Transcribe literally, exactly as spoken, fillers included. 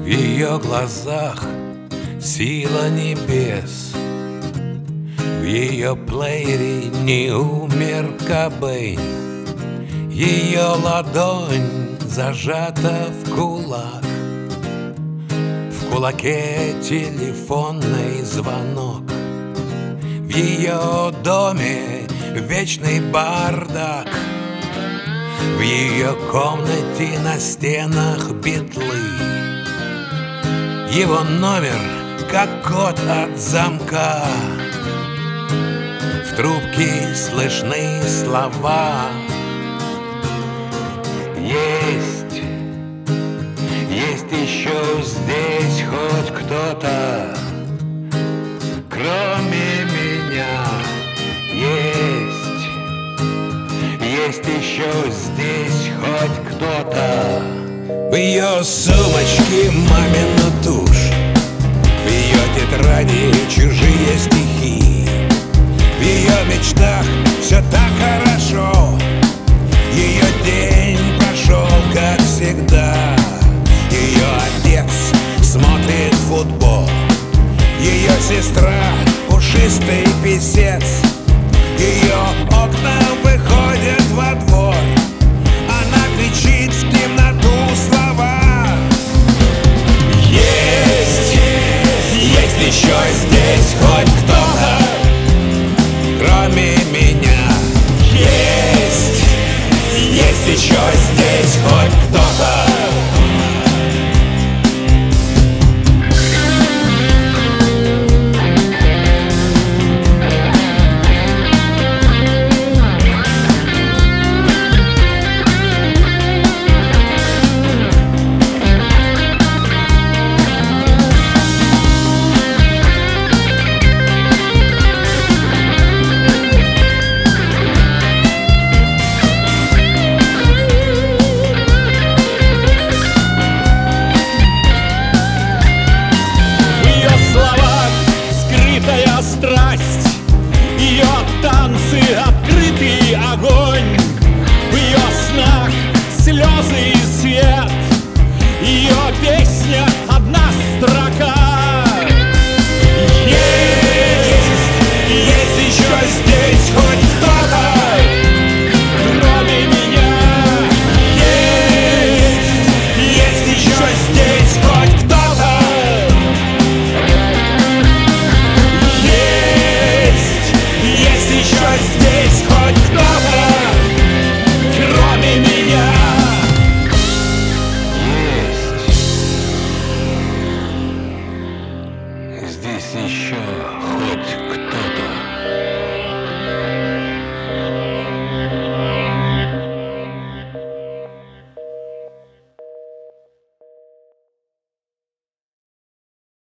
В ее глазах сила небес, в ее плеере не умер Кобейн. Ее ладонь зажата в кулак, в кулаке телефонный звонок. В ее доме вечный бардак, в ее комнате на стенах битлы. Его номер как код от замка, в трубке слышны слова. Есть, есть еще здесь хоть кто-то, кроме меня. Есть, есть еще здесь хоть кто-то. В ее сумочке мамина тушь, в ее тетради чужие стихи. В ее мечтах все так хорошо, ее день прошел как всегда. Ее отец смотрит футбол, ее сестра пушистый писец. Ее окна выходят во двор, она кричит в темноту слова. Есть, есть еще здесь хоть кто-то, кроме меня. Есть, есть еще здесь хоть кто-то. Страсть, ее танцы, открытый огонь, в ее снах слезы и свет, ее песня одна строка. Есть, есть еще здесь хоть кто-то, кроме меня. Есть, есть еще здесь хоть кто-то. Здесь хоть кто-то, кроме меня. Есть здесь еще хоть кто-то.